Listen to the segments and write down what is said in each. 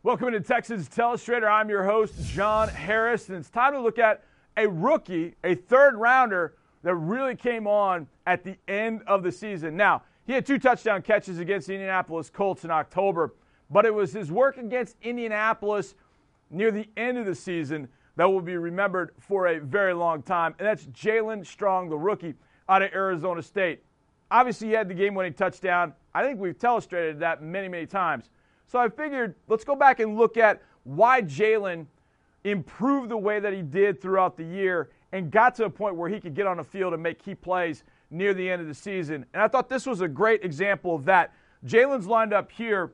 Welcome to Texas Telestrator. I'm your host, John Harris, and it's time to look at a rookie, a third rounder that really came on at the end of the season. Now, he had 2 touchdown catches against the Indianapolis Colts in October, but it was his work against Indianapolis near the end of the season that will be remembered for a very long time, and that's Jaelen Strong, the rookie out of Arizona State. Obviously, he had the game-winning touchdown. I think we've telestrated that many, many times. So I figured let's go back and look at why Jaelen improved the way that he did throughout the year and got to a point where he could get on the field and make key plays near the end of the season. And I thought this was a great example of that. Jaelen's lined up here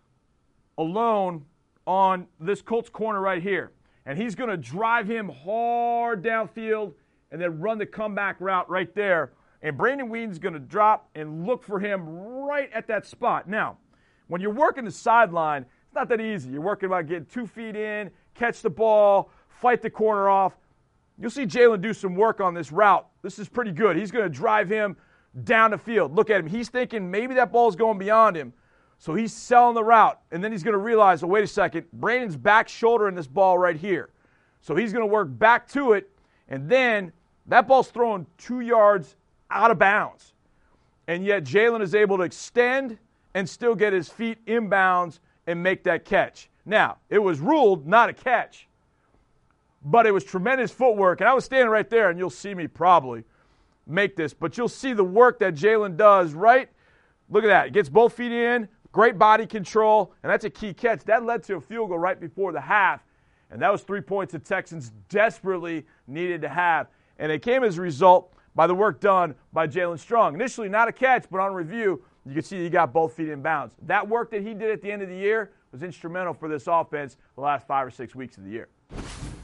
alone on this Colts corner right here. And he's going to drive him hard downfield and then run the comeback route right there. And Brandon Weeden's going to drop and look for him right at that spot. Now, when you're working the sideline, it's not that easy. You're working about getting 2 feet in, catch the ball, fight the corner off. You'll see Jaelen do some work on this route. This is pretty good. He's going to drive him down the field. Look at him. He's thinking maybe that ball's going beyond him. So he's selling the route. And then he's going to realize, oh, wait a second, Brandon's back shouldering this ball right here. So he's going to work back to it. And then that ball's thrown 2 yards out of bounds. And yet Jaelen is able to extend and still get his feet inbounds and make that catch. Now, it was ruled not a catch, but it was tremendous footwork. And I was standing right there, and you'll see me probably make this, but you'll see the work that Jaelen does, right? Look at that. He gets both feet in, great body control, and that's a key catch. That led to a field goal right before the half, and that was 3 points the Texans desperately needed to have. And it came as a result by the work done by Jaelen Strong. Initially not a catch, but on review, you can see he got both feet in bounds. That work that he did at the end of the year was instrumental for this offense the last 5 or 6 weeks of the year.